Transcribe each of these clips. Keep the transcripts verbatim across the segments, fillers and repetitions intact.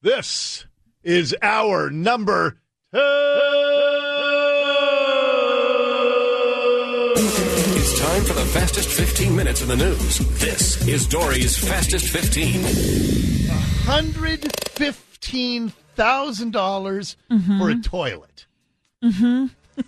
This is our number two. It's time for the fastest fifteen minutes in the news. This is Dory's Fastest fifteen. one hundred fifteen thousand dollars mm-hmm. for a toilet. Mm-hmm.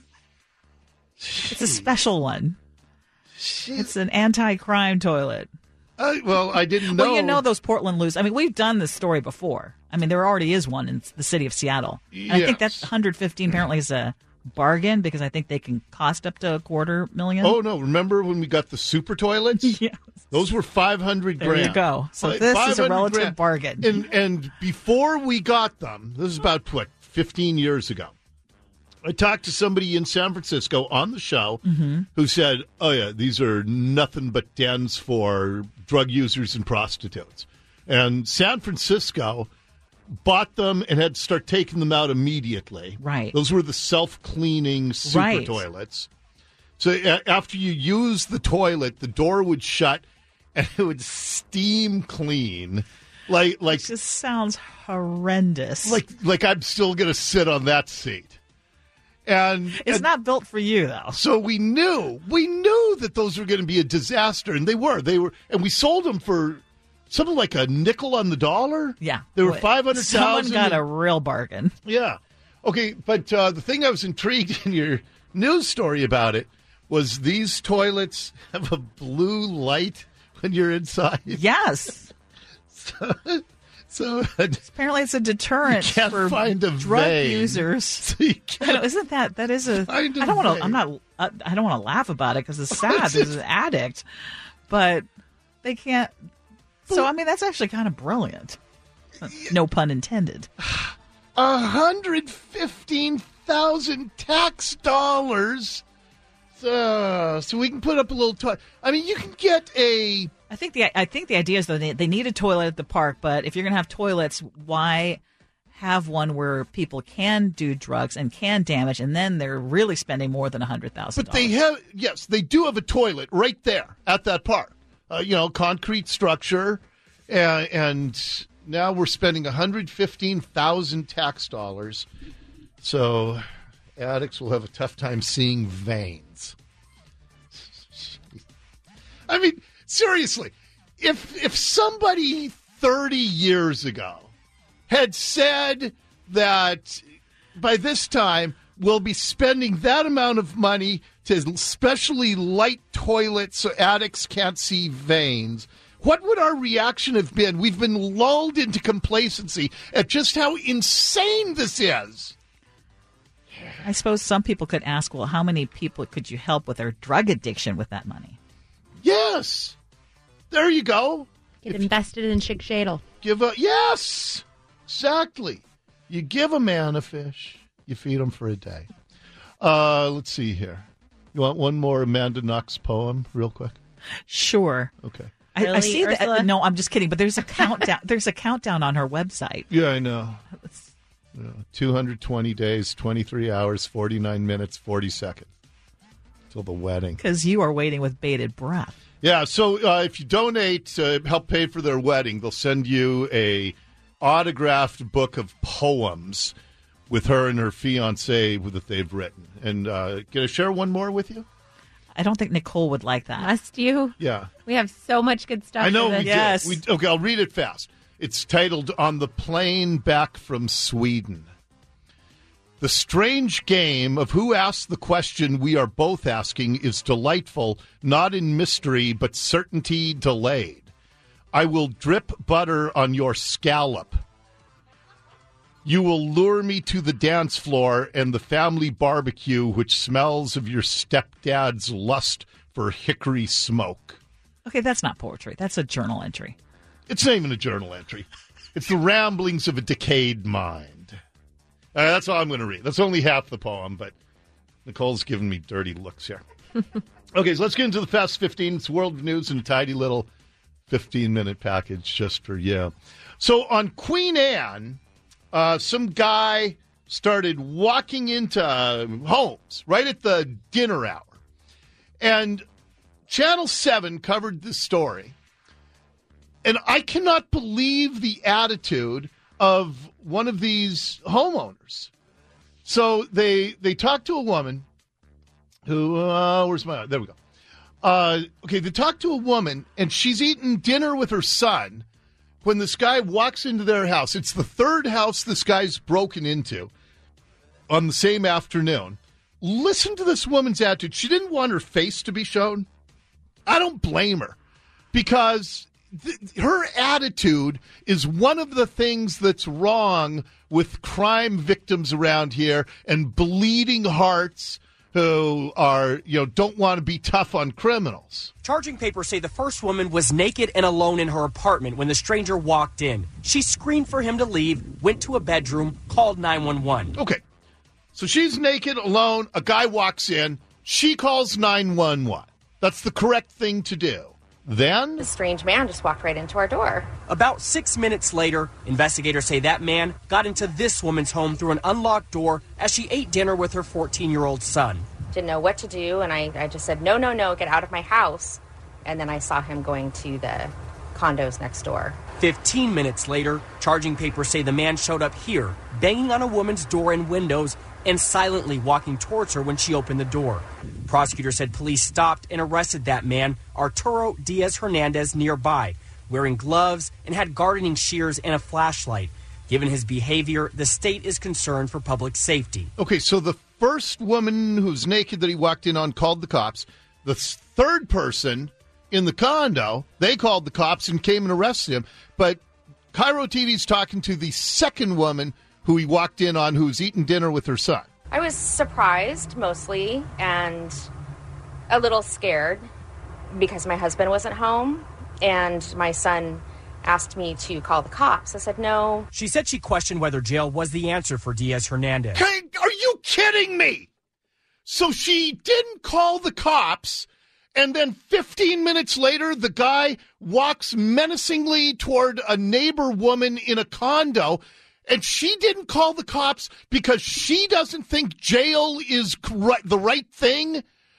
It's a special one. Jeez. It's an anti-crime toilet. Uh, well, I didn't know. Well, you know those Portland loos. I mean, we've done this story before. I mean, there already is one in the city of Seattle. And yes. I think that one hundred fifteen apparently is a bargain because I think they can cost up to a quarter million. Oh, no. Remember when we got the super toilets? Yes. Those were five hundred grand. There you go. So like this is a relative grand. bargain. And, and before we got them, this is about, what, fifteen years ago, I talked to somebody in San Francisco on the show mm-hmm. who said, oh, yeah, these are nothing but dens for drug users and prostitutes. And San Francisco bought them and had to start taking them out immediately. Right. Those were the self-cleaning super right. toilets. So a- after you use the toilet, the door would shut and it would steam clean. Like, like it just sounds horrendous. Like, like I'm still going to sit on that seat. And it's and not built for you, though. So we knew, we knew that those were going to be a disaster, and they were. They were, and we sold them for something like a nickel on the dollar. Yeah, they were five hundred thousand. Someone got a real bargain. Yeah. Okay, but uh, the thing I was intrigued in your news story about it was these toilets have a blue light when you're inside. Yes. So, so apparently it's a deterrent you can't for find a drug vein. users. So you I know, isn't that that is a? Find a I don't want vein. to. I'm not. I, I don't want to laugh about it because it's sad. There's an addict, but they can't. So I mean, that's actually kind of brilliant. No pun intended. A hundred fifteen thousand tax dollars. So, so we can put up a little toilet. I mean, you can get a. I think the I think the idea is though they, they need a toilet at the park, but if you're going to have toilets, why have one where people can do drugs and can damage, and then they're really spending more than a hundred thousand? But they have yes, they do have a toilet right there at that park. Uh, you know, concrete structure, and, and now we're spending one hundred fifteen thousand tax dollars. So addicts will have a tough time seeing veins. I mean, seriously, if if somebody thirty years ago had said that by this time we'll be spending that amount of money to specially light toilets so addicts can't see veins, what would our reaction have been? We've been lulled into complacency at just how insane this is. I suppose some people could ask, well, how many people could you help with their drug addiction with that money? Yes. There you go. Get invested in Chick Shadle. Give a yes. Exactly. You give a man a fish, you feed him for a day. Uh, let's see here. You want one more Amanda Knox poem, real quick? Sure. Okay. I, Really, I see Ursula? that. No, I'm just kidding. But there's a countdown. There's a countdown on her website. Yeah, I know. Yeah, two hundred twenty days, twenty-three hours, forty-nine minutes, forty seconds till the wedding. Because you are waiting with bated breath. Yeah. So uh, if you donate to help pay for their wedding, they'll send you a autographed book of poems with her and her fiance that they've written. And uh, can I share one more with you? I don't think Nicole would like that. Must you? Yeah. We have so much good stuff. I know for we this. Yes. did. We, okay, I'll read it fast. It's titled On the Plane Back from Sweden. The strange game of who asked the question we are both asking is delightful, not in mystery, but certainty delayed. I will drip butter on your scallop. You will lure me to the dance floor and the family barbecue, which smells of your stepdad's lust for hickory smoke. Okay, that's not poetry. That's a journal entry. It's not even a journal entry. It's the ramblings of a decayed mind. Uh, that's all I'm going to read. That's only half the poem, but Nicole's giving me dirty looks here. Okay, so let's get into the Fast fifteen. It's World of News in a tidy little fifteen-minute package just for you. So on Queen Anne, uh, some guy started walking into uh, homes right at the dinner hour. And Channel seven covered this story. And I cannot believe the attitude of one of these homeowners. So they they talked to a woman who, uh, where's my, there we go. Uh, okay, they talked to a woman, and she's eating dinner with her son when this guy walks into their house. It's the third house this guy's broken into on the same afternoon. Listen to this woman's attitude. She didn't want her face to be shown. I don't blame her, because th- her attitude is one of the things that's wrong with crime victims around here and bleeding hearts who are, you know, don't want to be tough on criminals. Charging papers say the first woman was naked and alone in her apartment when the stranger walked in. She screamed for him to leave, went to a bedroom, called nine one one. Okay, so she's naked, alone, a guy walks in, she calls nine one one. That's the correct thing to do. Then? A strange man just walked right into our door. About six minutes later, investigators say that man got into this woman's home through an unlocked door as she ate dinner with her fourteen-year-old son. Didn't know what to do, and I, I just said, no, no, no, get out of my house. And then I saw him going to the condos next door. Fifteen minutes later, charging papers say the man showed up here, banging on a woman's door and windows and silently walking towards her when she opened the door. Prosecutors said police stopped and arrested that man, Arturo Diaz Hernandez, nearby, wearing gloves and had gardening shears and a flashlight. Given his behavior, the state is concerned for public safety. Okay, so the first woman who's naked that he walked in on called the cops. The third person in the condo, they called the cops and came and arrested him. But Cairo T V's talking to the second woman who he walked in on, who's eating dinner with her son. I was surprised, mostly, and a little scared because my husband wasn't home, and my son asked me to call the cops. I said no. She said she questioned whether jail was the answer for Diaz Hernandez. Hey, are you kidding me? So she didn't call the cops, and then fifteen minutes later, the guy walks menacingly toward a neighbor woman in a condo, and she didn't call the cops because she doesn't think jail is correct, the right thing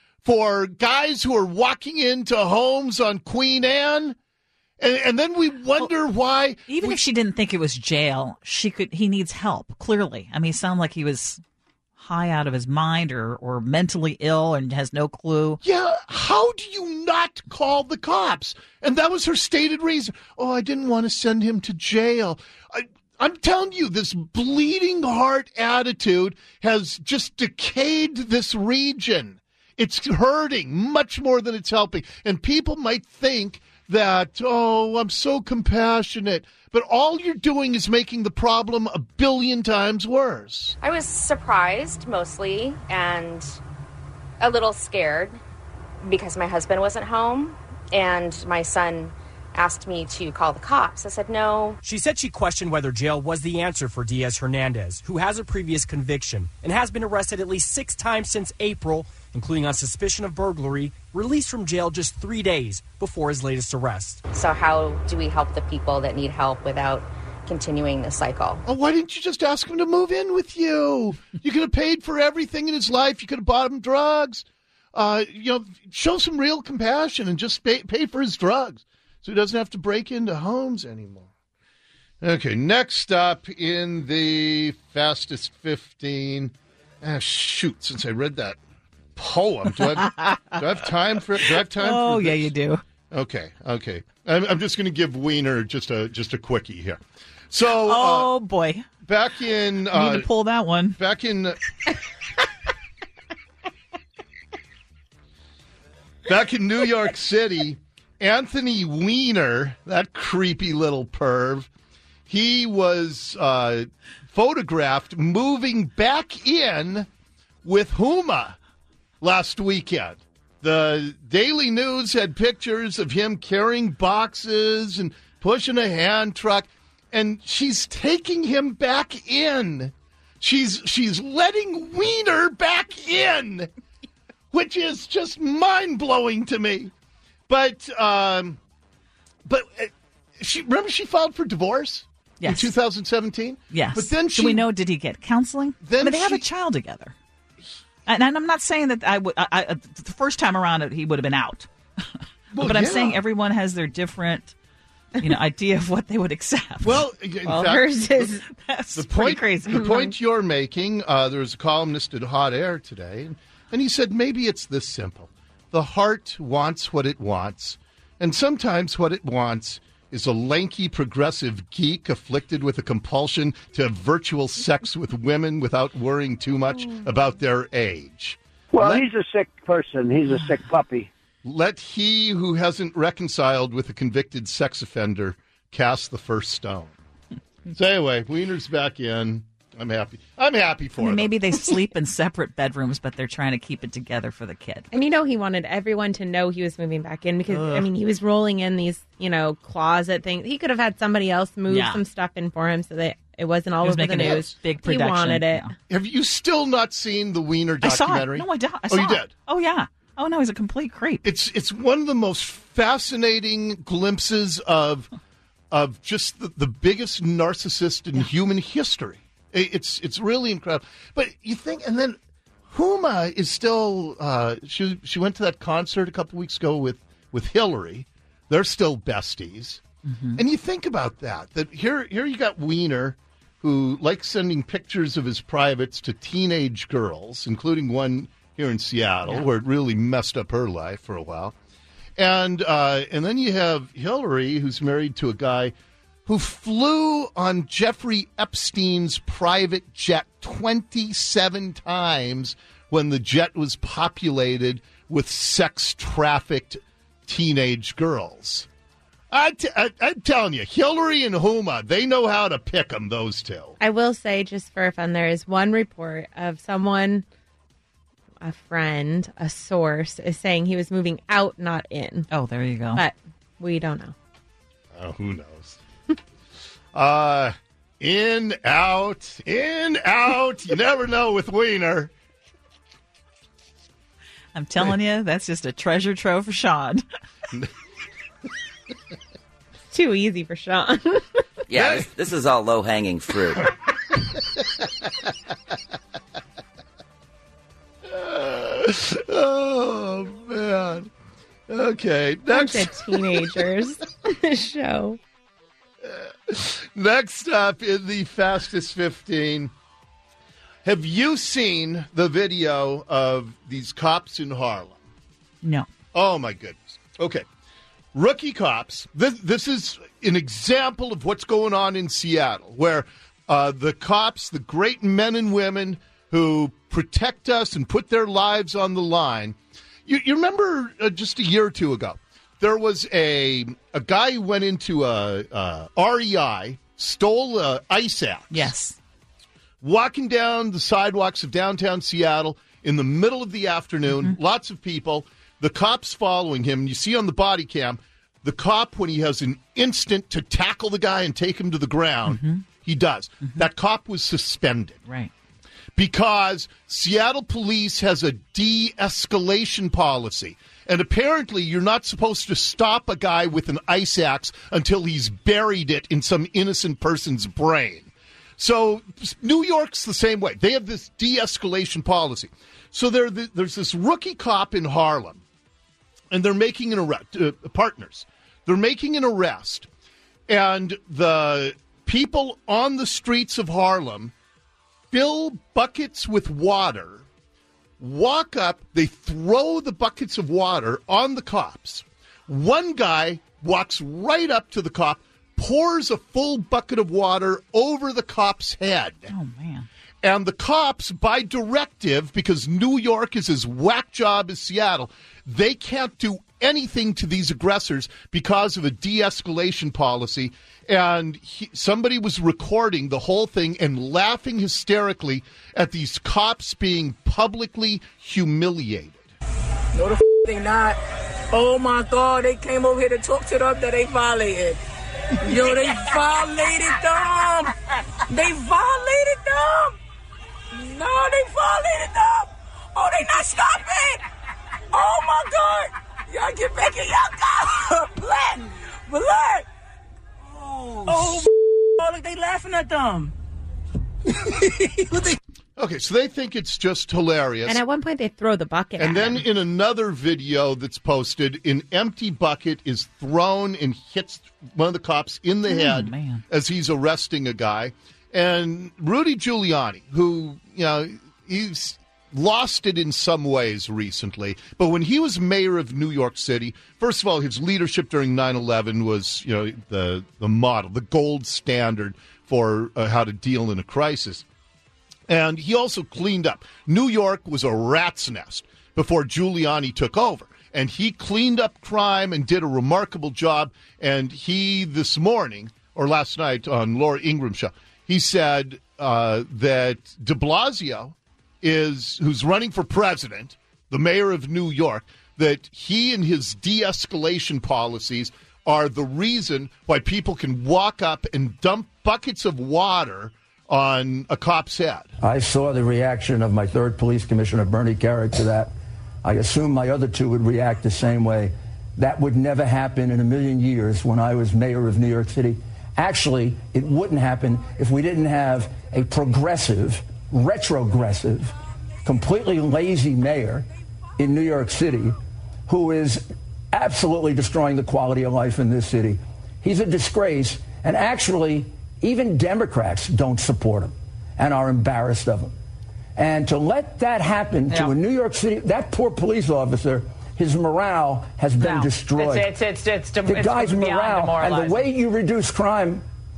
for guys who are walking into homes on Queen Anne? And, and then we wonder well, why. Even we, if she didn't think it was jail, she could. He needs help, clearly. I mean, it sounded like he was high out of his mind or, or mentally ill and has no clue. Yeah, how do you not call the cops? And that was her stated reason. Oh, I didn't want to send him to jail. I, I'm telling you, this bleeding heart attitude has just decayed this region. It's hurting much more than it's helping. And people might think that, oh, I'm so compassionate. But all you're doing is making the problem a billion times worse. I was surprised, mostly, and a little scared because my husband wasn't home, and my son asked me to call the cops. I said no. She said she questioned whether jail was the answer for Diaz Hernandez, who has a previous conviction and has been arrested at least six times since April, including on suspicion of burglary, released from jail just three days before his latest arrest. So how do we help the people that need help without continuing the cycle? Oh, why didn't you just ask him to move in with you? You could have paid for everything in his life. You could have bought him drugs. Uh, you know, show some real compassion and just pay, pay for his drugs so he doesn't have to break into homes anymore. Okay, next up in the Fastest fifteen. Ah, shoot, since I read that poem, do I have, do I have time for? Do I have time? Oh, for yeah, this? you do. Okay, okay. I'm, I'm just going to give Wiener just a just a quickie here. So, oh uh, boy, back in uh, need uh, to pull that one. Back in. Back in New York City, Anthony Weiner, that creepy little perv, he was uh, photographed moving back in with Huma last weekend. The Daily News had pictures of him carrying boxes and pushing a hand truck, and she's taking him back in. She's she's letting Weiner back in, which is just mind-blowing to me. But um, but uh, she remember she filed for divorce yes. in two thousand seventeen? Yes. But then she, do we know, did he get counseling? Then I mean, they she, have a child together. And, and I'm not saying that I would. I, I, the first time around, he would have been out. Well, but I'm yeah. saying everyone has their different you know, idea of what they would accept. Well, in Well, fact, hers is That's the pretty point, crazy. the point you're making, uh, there was a columnist at Hot Air today, and he said maybe it's this simple. The heart wants what it wants, and sometimes what it wants is a lanky, progressive geek afflicted with a compulsion to have virtual sex with women without worrying too much about their age. Well, Let- he's a sick person. He's a sick puppy. Let he who hasn't reconciled with a convicted sex offender cast the first stone. So anyway, Wiener's back in. I'm happy. I'm happy for I mean, them. maybe they sleep in separate bedrooms, but they're trying to keep it together for the kid. And you know he wanted everyone to know he was moving back in because, I mean, he was rolling in these, you know, closet things. He could have had somebody else move Yeah. some stuff in for him so that it wasn't all He was over the making a news. big He production. wanted it. Yeah. Have you still not seen the Wiener I saw it. documentary? No, I, do- I Oh, saw you it. did? Oh, yeah. Oh, no, he's a complete creep. It's it's one of the most fascinating glimpses of of just the, the biggest narcissist in human history. It- It's it's really incredible. But you think, and then Huma is still. Uh, she she went to that concert a couple weeks ago with with Hillary. They're still besties. And you think about that. That here here you got Wiener, who likes sending pictures of his privates to teenage girls, including one here in Seattle, where it really messed up her life for a while. And uh, and then you have Hillary, who's married to a guy who flew on Jeffrey Epstein's private jet twenty-seven times when the jet was populated with sex-trafficked teenage girls. I t- I, I'm telling you, Hillary and Huma, they know how to pick them, those two. I will say, just for fun, there is one report of someone, a friend, a source, is saying he was moving out, not in. Oh, there you go. But we don't know. Oh, who knows? uh, in, out, in, out. You never know with Wiener. I'm telling you, that's just a treasure trove for Sean. Too easy for Sean. Yeah, this, this is all low-hanging fruit. Oh, man. Okay, Bunch next, of teenagers. This show. next up in the Fastest fifteen. Have you seen the video of these cops in Harlem? No. Oh, my goodness. Okay. Rookie cops. This, this is an example of what's going on in Seattle, where uh, the cops, the great men and women who protect us and put their lives on the line. You, you remember uh, just a year or two ago, there was a a guy who went into a, a R E I, stole a ice axe. Yes. Walking down the sidewalks of downtown Seattle in the middle of the afternoon, Mm-hmm. lots of people, the cops following him. You see on the body cam, the cop, when he has an instant to tackle the guy and take him to the ground, Mm-hmm. he does. That cop was suspended Right. because Seattle police has a de-escalation policy. And apparently you're not supposed to stop a guy with an ice axe until he's buried it in some innocent person's brain. So New York's the same way. They have this de-escalation policy. So there, there's this rookie cop in Harlem, and they're making an arrest. Uh, partners, they're making an arrest, and the people on the streets of Harlem fill buckets with water, walk up, they throw the buckets of water on the cops. One guy walks right up to the cop, pours a full bucket of water over the cop's head. Oh, man. And the cops, by directive, because New York is as whack job as Seattle, they can't do anything to these aggressors because of a de-escalation policy. And he, somebody was recording the whole thing and laughing hysterically at these cops being publicly humiliated. No, the f- they not. Oh my God, they came over here to talk to them that they violated. Yo, they violated them. They violated them. No, they violated them. Oh, they not stopping. Oh my God. Y'all get back in y'all car. Black. Black. Oh, oh, f- look, they laughing at them. What they- Okay, so they think it's just hilarious. And at one point, they throw the bucket And at then him. in another video that's posted, an empty bucket is thrown and hits one of the cops in the Oh, head man. as he's arresting a guy. And Rudy Giuliani, who, you know, he's lost it in some ways recently, but when he was mayor of New York City, first of all, his leadership during nine eleven was, you know, the, the model, the gold standard for uh, how to deal in a crisis. And he also cleaned up. New York was a rat's nest before Giuliani took over. And he cleaned up crime and did a remarkable job. And he, this morning, or last night on Laura Ingram's show, he said uh, that de Blasio, is who's running for president, the mayor of New York, that he and his de-escalation policies are the reason why people can walk up and dump buckets of water on a cop's head. I saw the reaction of my third police commissioner, Bernie Kerik, to that. I assume my other two would react the same way. That would never happen in a million years when I was mayor of New York City. Actually, it wouldn't happen if we didn't have a progressive, retrogressive, completely lazy mayor in New York City who is absolutely destroying the quality of life in this city. He's a disgrace, and actually, even Democrats don't support him and are embarrassed of him. And to let that happen Yeah. to a New York City, that poor police officer, his morale has been No. destroyed. It's, it's, it's, it's, the it's guy's beyond morale, and demoralizing. the way you reduce crime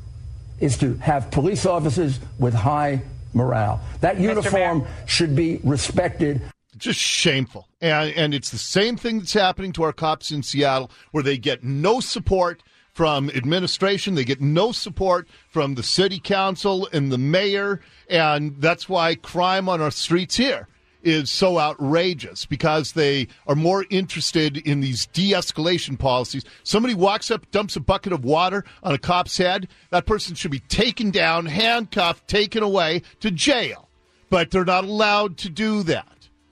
is to have police officers with high morale. That uniform Mayor. should be respected. Just shameful. And, and it's the same thing that's happening to our cops in Seattle, where they get no support from administration. They get no support from the city council and the mayor. And that's why crime on our streets here is so outrageous, because they are more interested in these de-escalation policies. Somebody walks up, dumps a bucket of water on a cop's head. That person should be taken down, handcuffed, taken away to jail. But they're not allowed to do that.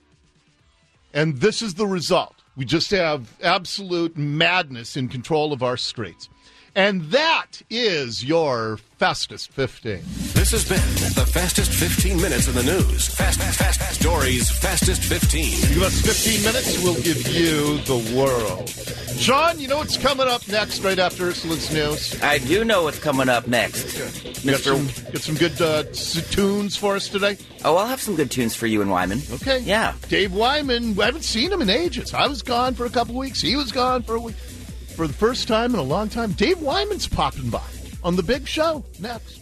And this is the result. We just have absolute madness in control of our streets. And that is your Fastest fifteen. This has been the fastest fifteen minutes in the news. Fast, fast, fast, fast. Dory's Fastest fifteen. Give us fifteen minutes, we'll give you the world. Sean, you know what's coming up next right after Ursula's news? I do know what's coming up next. Get Mister some, get some good uh, s- tunes for us today? Oh, I'll have some good tunes for you and Wyman. Okay. Yeah. Dave Wyman, I haven't seen him in ages. I was gone for a couple weeks. He was gone for a week. For the first time in a long time, Dave Wyman's popping by on The Big Show next.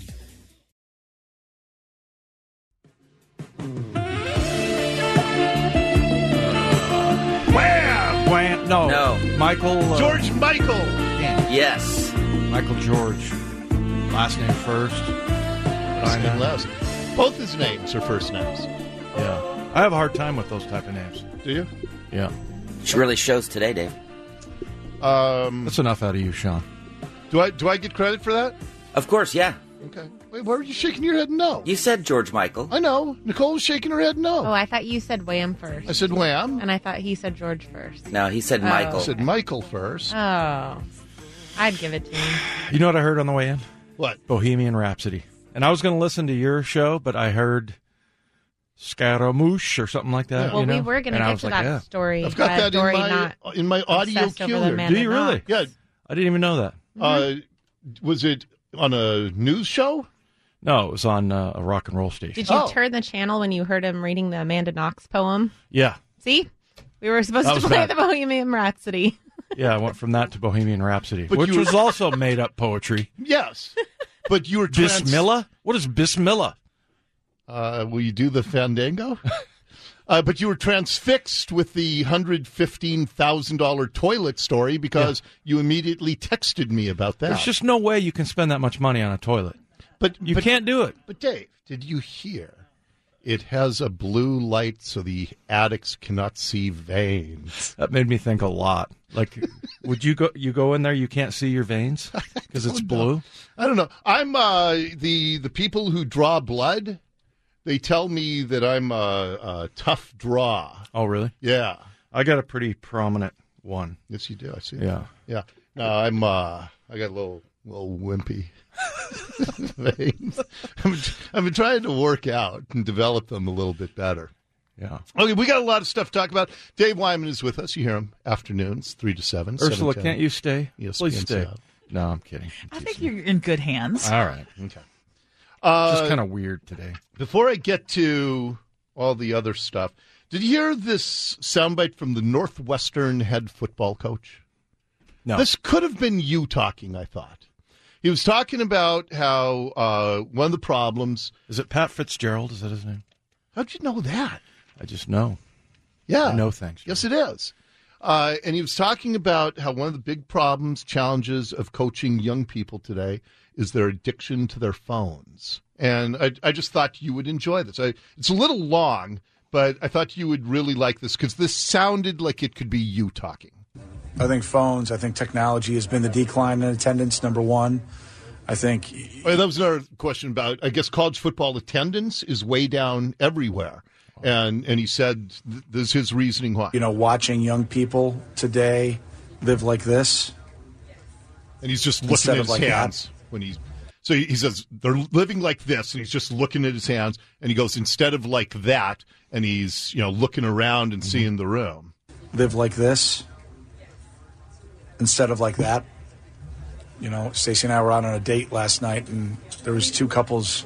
Wham! Wham! No. No. Michael. Uh, George Michael. Yes. Michael George. Last name first. Last name last. Both his names are first names. Yeah. I have a hard time with those type of names. Do you? Yeah. It really shows today, Dave. Um, That's enough out of you, Sean. do I do I get credit for that? Of course, yeah. Okay. Wait, why are you shaking your head no? You said George Michael. I know. Nicole's shaking her head no. Oh, I thought you said Wham first. I said Wham. And I thought he said George first. No, he said Oh. Michael. I said Michael first. Oh. I'd give it to him. You know what I heard on the way in? What? Bohemian Rhapsody. And I was going to listen to your show, but I heard Scaramouche or something like that. Well, you know? we were going to And I get was to like, that yeah. story. I've got had that Dory in my not in my audio obsessed over queue the here. Man Do you in really? Knox. Yeah. I didn't even know that. Uh, was it on a news show? No, it was on uh, a rock and roll station. Did you Oh. turn the channel when you heard him reading the Amanda Knox poem? Yeah. See? We were supposed That to was play bad. the Bohemian Rhapsody. Yeah, I went from that to Bohemian Rhapsody, But which you were- was also made up poetry. Yes. But you were trans- Bismillah? What is Bismillah? Uh, will you do the fandango? uh, but you were transfixed with the one hundred fifteen thousand dollars toilet story because you immediately texted me about that. There's just no way you can spend that much money on a toilet. but You but, can't do it. But Dave, did you hear? It has a blue light so the addicts cannot see veins. That made me think a lot. Like, would you go? You go in there, you can't see your veins because it's blue. I don't know. I'm uh, the the people who draw blood. They tell me that I'm a, a tough draw. Oh, really? Yeah. I got a pretty prominent one. Yes, you do. I see. Yeah. Yeah. No, I'm. Uh, I got a little little wimpy. veins. I've been, I've been trying to work out and develop them a little bit better. Yeah. Okay, we got a lot of stuff to talk about. Dave Wyman is with us. You hear him afternoons, three to seven. Ursula, can't you stay? Yes, Please stay. No, I'm kidding. I'm I think you're in good hands. All right. Okay. Uh, Uh, Just kind of weird today. Before I get to all the other stuff, did you hear this soundbite from the Northwestern head football coach? No. This could have been you talking, I thought. He was talking about how uh, one of the problems... Is it Pat Fitzgerald? Is that his name? How'd you know that? I just know. Yeah. I know things. Yes, it is. Uh, and he was talking about how one of the big problems, challenges of coaching young people today is their addiction to their phones. And I, I just thought you would enjoy this. I, it's a little long, but I thought you would really like this because this sounded like it could be you talking. I think phones, I think technology has been the decline in attendance, number one. I think... Oh, that was another question about, I guess, college football attendance is way down everywhere. And and he said th- this is his reasoning why. You know, watching young people today live like this. And he's just looking at his like hands that. when he's... So he says they're living like this, and he's just looking at his hands, and he goes, instead of like that, and he's, you know, looking around and mm-hmm. seeing the room. Live like this instead of like that. You know, Stacey and I were out on a date last night, and there was two couples,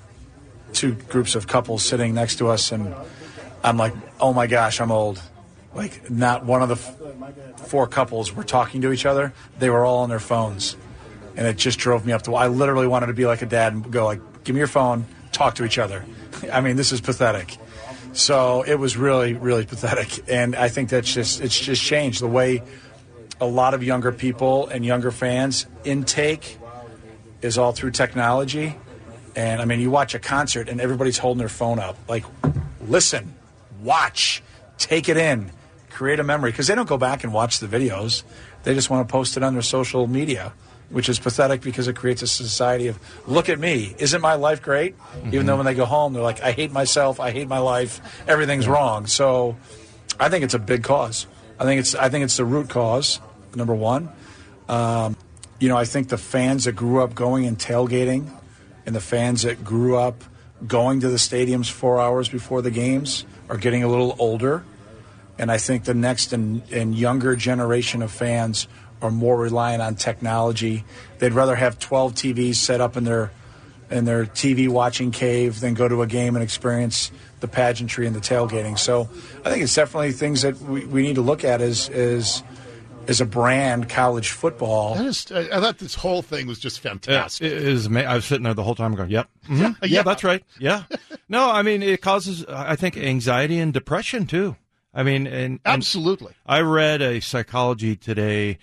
two groups of couples sitting next to us, and I'm like, oh my gosh, I'm old. Like, not one of the f- four couples were talking to each other. They were all on their phones. And it just drove me up the wall. I literally wanted to be like a dad and go like, give me your phone, talk to each other. I mean, this is pathetic. So it was really, really pathetic. And I think that's just, it's just changed the way a lot of younger people and younger fans intake is all through technology. And I mean, you watch a concert and everybody's holding their phone up. Like, listen, watch, take it in, create a memory. Because they don't go back and watch the videos. They just want to post it on their social media, which is pathetic because it creates a society of, look at me, isn't my life great? Mm-hmm. Even though when they go home, they're like, I hate myself, I hate my life, everything's yeah. wrong. So I think it's a big cause. I think it's I think it's the root cause, number one. Um, you know, I think the fans that grew up going and tailgating and the fans that grew up going to the stadiums four hours before the games are getting a little older. And I think the next and, and younger generation of fans are more reliant on technology. They'd rather have twelve T Vs set up in their in their T V watching cave than go to a game and experience the pageantry and the tailgating. So I think it's definitely things that we, we need to look at as as as a brand, college football. I, just, I, I thought this whole thing was just fantastic. It is, I was sitting there the whole time going, yep. Mm-hmm. Yeah, yeah, yeah, that's right. Yeah. No, I mean, it causes, I think, anxiety and depression, too. I mean, and, absolutely. And I read a Psychology Today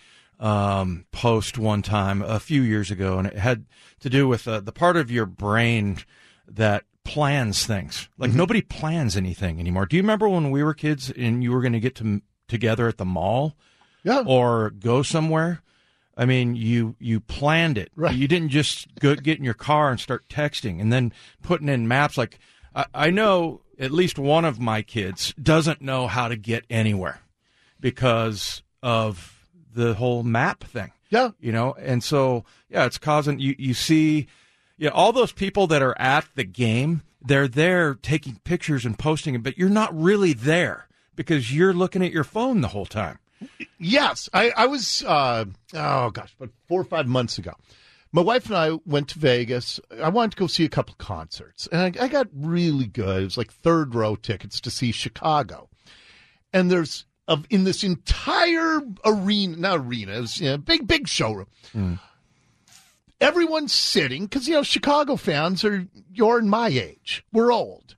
um, post one time a few years ago, and it had to do with uh, the part of your brain that plans things. Like mm-hmm. nobody plans anything anymore. Do you remember when we were kids and you were going to get to together at the mall, yeah, or go somewhere? I mean, you you planned it. Right. You didn't just go get in your car and start texting and then putting in maps. Like I, I know at least one of my kids doesn't know how to get anywhere because of the whole map thing. Yeah. You know, and so, yeah, it's causing, you, you see, yeah, all those people that are at the game, they're there taking pictures and posting it, but you're not really there because you're looking at your phone the whole time. Yes. I, I was, uh, oh gosh, but four or five months ago, my wife and I went to Vegas. I wanted to go see a couple of concerts, and I, I got really good. It was like third row tickets to see Chicago. And there's, of in this entire arena, not arena, it was, you know, big, big showroom. Mm. Everyone's sitting, because, you know, Chicago fans are your and my age. We're old.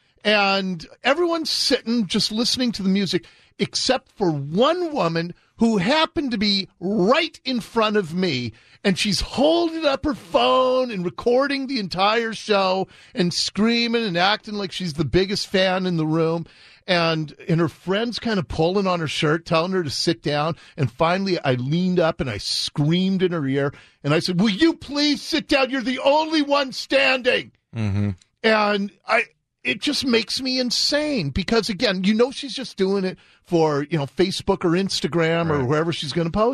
And everyone's sitting just listening to the music, except for one woman who happened to be right in front of me, and she's holding up her phone and recording the entire show and screaming and acting like she's the biggest fan in the room. And and her friends kind of pulling on her shirt, telling her to sit down. And finally, I leaned up and I screamed in her ear. And I said, will you please sit down? You're the only one standing. Mm-hmm. And I... it just makes me insane because, again, you know she's just doing it for, you know, Facebook or Instagram right. or wherever she's going to post it.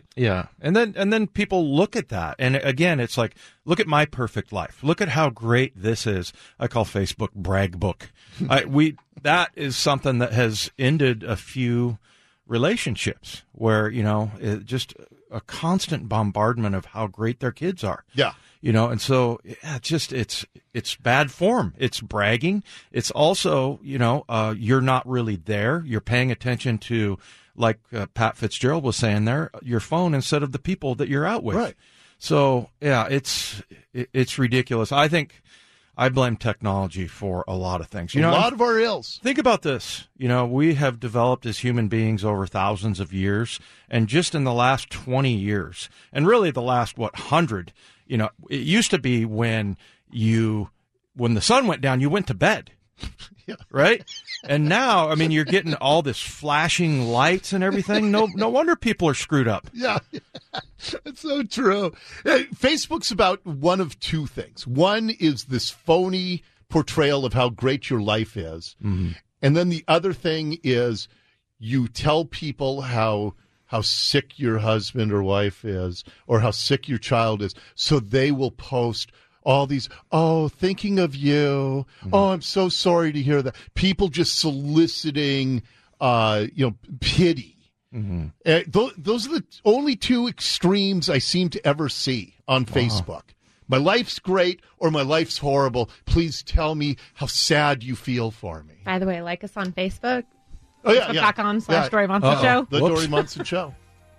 Yeah. And then and then people look at that. And again, it's like, look at my perfect life. Look at how great this is. I call Facebook brag book. I, we that is something that has ended a few relationships where, you know, it just a constant bombardment of how great their kids are. Yeah. You know, and so yeah, it's just it's it's bad form. It's bragging. It's also, you know, uh, you're not really there. You're paying attention to, like uh, Pat Fitzgerald was saying there, your phone instead of the people that you're out with. Right. So yeah, it's it, it's ridiculous. I think I blame technology for a lot of things. You a know, lot of our ills. Think about this. You know, we have developed as human beings over thousands of years, and just in the last twenty years, and really the last what hundred. You know, it used to be when you, when the sun went down, you went to bed, yeah. right? And now, I mean, you're getting all this flashing lights and everything. No, no wonder people are screwed up. Yeah, that's so true. Hey, Facebook's about one of two things. One is this phony portrayal of how great your life is, mm-hmm. and then the other thing is you tell people how. how sick your husband or wife is, or how sick your child is, so they will post all these, oh, thinking of you, mm-hmm. oh, I'm so sorry to hear that. People just soliciting, uh, you know, pity. Mm-hmm. Uh, th- those are the only two extremes I seem to ever see on wow. Facebook. My life's great or my life's horrible. Please tell me how sad you feel for me. By the way, like us on Facebook. Oh, yeah, yeah. dot com slash yeah. Dory Munson Uh-oh. Show. The Whoops. Dory Munson Show.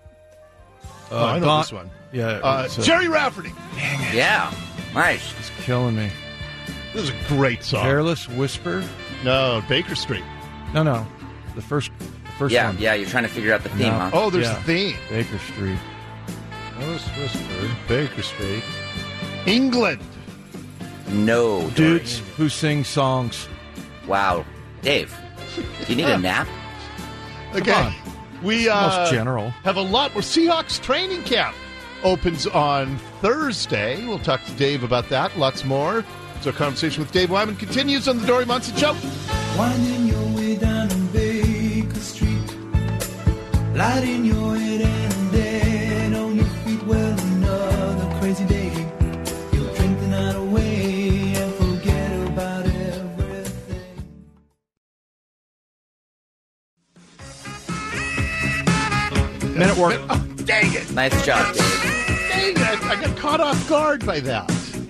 Uh, oh, I know Don- this one. Yeah. Uh, so- Jerry Rafferty. Yeah. Nice. It's killing me. This is a great song. Careless Whisper? No, Baker Street. No, no. The first, the first Yeah, one. yeah, you're trying to figure out the theme, No. huh? Oh, there's Yeah. a theme. Baker Street. Careless Whisper. Baker Street. England. No, Dory. Dudes who sing songs. Wow. Dave, do you need a nap? Okay. on. We uh, Most general. have a lot more. Seahawks training camp opens on Thursday. We'll talk to Dave about that. Lots more. So our conversation with Dave Wyman continues on the Dory Munson Show. Winding your way down on Baker Street, lighting your head and dead on your feet. Well, another crazy day. You'll drink the night away and forget about everything. Men at work. Oh, dang it. Nice job, Dave. Dang it. I got caught off guard by that.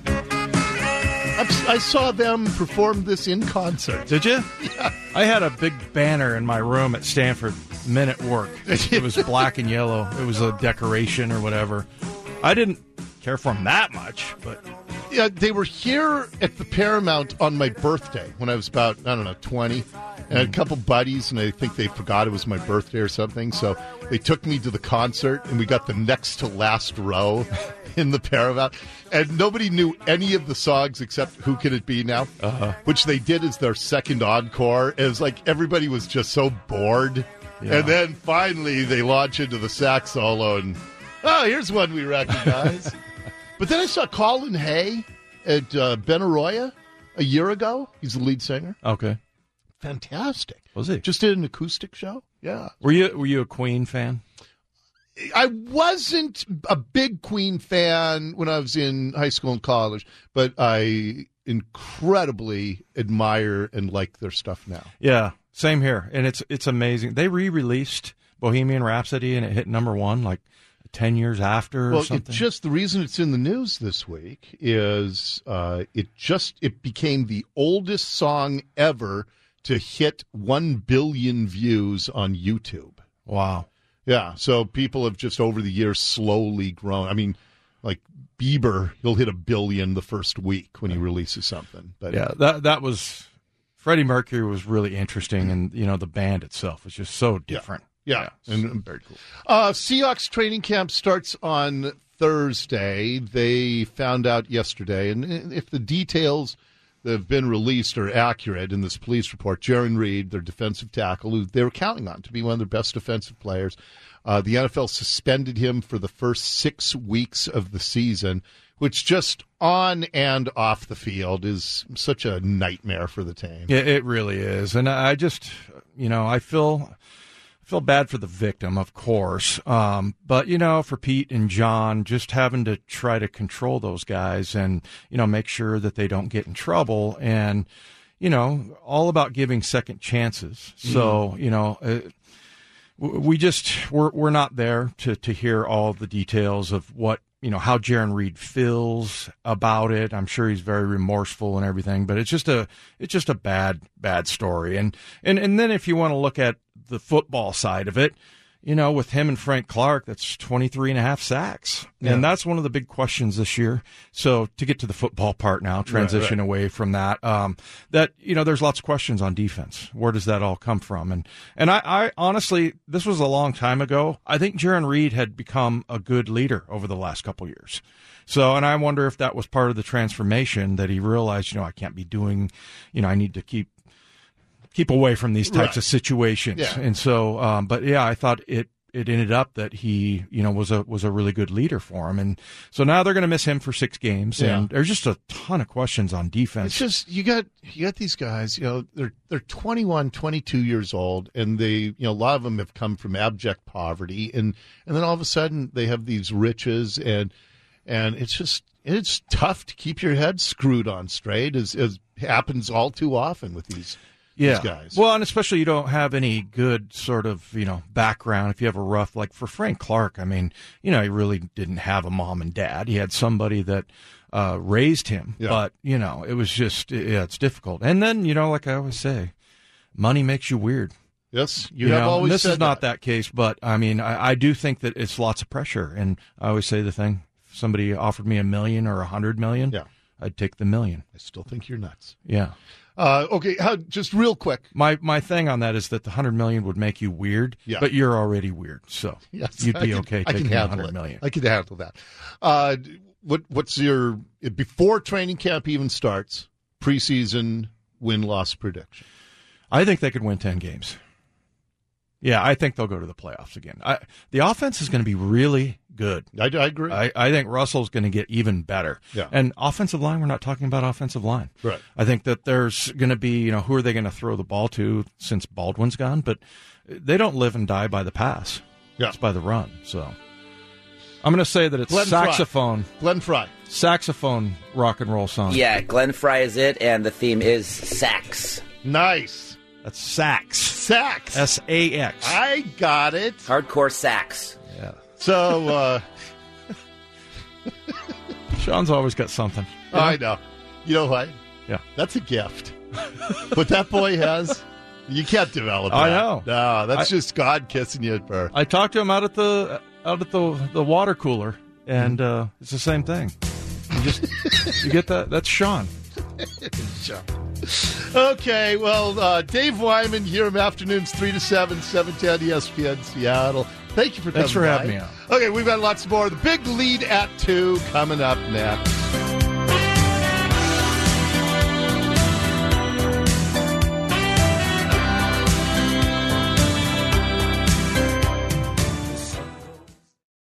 I saw them perform this in concert. Did you? Yeah. I had a big banner in my room at Stanford, Men at Work. It was black and yellow. It was a decoration or whatever. I didn't care for them that much, but... Yeah, they were here at the Paramount on my birthday when I was about, I don't know, twenty. And I had a couple buddies, and I think they forgot it was my birthday or something. So they took me to the concert, and we got the next to last row in the Paramount. And nobody knew any of the songs except Who Can It Be Now? Uh-huh. Which they did as their second encore. It was like everybody was just so bored. Yeah. And then finally they launch into the sax solo, and, oh, here's one we recognize. But then I saw Colin Hay at uh, Benaroya a year ago. He's the lead singer. Okay. Fantastic. Was he? Just did an acoustic show. Yeah. Were you Were you a Queen fan? I wasn't a big Queen fan when I was in high school and college, but I incredibly admire and like their stuff now. Yeah, same here. And it's it's amazing. They re-released Bohemian Rhapsody, and it hit number one like ten years after or well, something. It just the reason it's in the news this week is uh, it just it became the oldest song ever to hit one billion views on YouTube. Wow. Yeah, so people have just over the years slowly grown. I mean, like Bieber, he'll hit a billion the first week when he releases something. But yeah, that that was Freddie Mercury was really interesting, and you know the band itself was just so different. Yeah, yeah. yeah and very cool. Uh, Seahawks training camp starts on Thursday. They found out yesterday, and if the details that have been released are accurate in this police report, Jaron Reed, their defensive tackle, who they were counting on to be one of their best defensive players, uh, the N F L suspended him for the first six weeks of the season, which just on and off the field is such a nightmare for the team. Yeah, it really is. And I just, you know, I feel... feel bad for the victim, of course. Um, but, you know, for Pete and John, just having to try to control those guys and, you know, make sure that they don't get in trouble and, you know, all about giving second chances. So, you know, uh, we just, we're, we're not there to, to hear all the details of what, you know, how Jaron Reed feels about it. I'm sure he's very remorseful and everything, but it's just a, it's just a bad, bad story. And, and, and then if you want to look at the football side of it, you know, with him and Frank Clark, that's twenty-three and a half sacks. Yeah. And that's one of the big questions this year. So to get to the football part now, transition right, right. away from that, um, that, you know, there's lots of questions on defense. Where does that all come from? And, and I, I honestly, this was a long time ago. I think Jaron Reed had become a good leader over the last couple years. So, and I wonder if that was part of the transformation that he realized, you know, I can't be doing, you know, I need to keep, keep away from these types Right. of situations. Yeah. And so, um, but yeah, I thought it, it ended up that he, you know, was a, was a really good leader for him. And so now they're going to miss him for six games. Yeah. And there's just a ton of questions on defense. It's just, you got, you got these guys, you know, they're, they're twenty-one, twenty-two years old, and they, you know, a lot of them have come from abject poverty. And, and then all of a sudden they have these riches, and, and it's just, it's tough to keep your head screwed on straight, as, as happens all too often with these. Yeah. These guys. Well, and especially you don't have any good sort of, you know, background. If you have a rough, like for Frank Clark, I mean, you know, he really didn't have a mom and dad. He had somebody that uh, raised him. Yeah. But, you know, it was just, yeah, it's difficult. And then, you know, like I always say, money makes you weird. Yes, you, You have know, always and this said is not that. case, but I mean, I, I do think that it's lots of pressure. And I always say the thing, if somebody offered me a million or a hundred million, Yeah. I'd take the million. I still think you're nuts. Yeah. Uh, okay, how, just real quick. My my thing on that is that the hundred million would make you weird, Yeah. but you're already weird, so Yes, you'd I be can- okay I can taking the handle hundred it. million. I can handle that. Uh, what what's your before training camp even starts? Preseason win loss prediction. I think they could win ten games. Yeah, I think they'll go to the playoffs again. I, the offense is going to be really good. I, I agree. I, I think Russell's going to get even better. Yeah. And offensive line, we're not talking about offensive line. Right. I think that there's going to be, you know, who are they going to throw the ball to since Baldwin's gone? But they don't live and die by the pass. Yeah. It's by the run. So I'm going to say that it's Glenn Fry. saxophone. Glenn Fry. Saxophone rock and roll song. Yeah, Glenn Fry is it, and the theme is sax. Nice. That's sax. Sax. S A X. I got it. Hardcore sax. Yeah. So, uh, Sean's always got something. you know? I know. You know what? Yeah. That's a gift. What that boy has, you can't develop that. I know. No, that's I- just God kissing you at birth. I talked to him out at the out at the the water cooler, and uh, it's the same thing. You just you get that. That's Sean. Okay, well, uh, Dave Wyman here in afternoons three to seven, seven ten E S P N Seattle. Thank you for coming Thanks for by. having me out. Okay, we've got lots more. The big lead at two coming up next.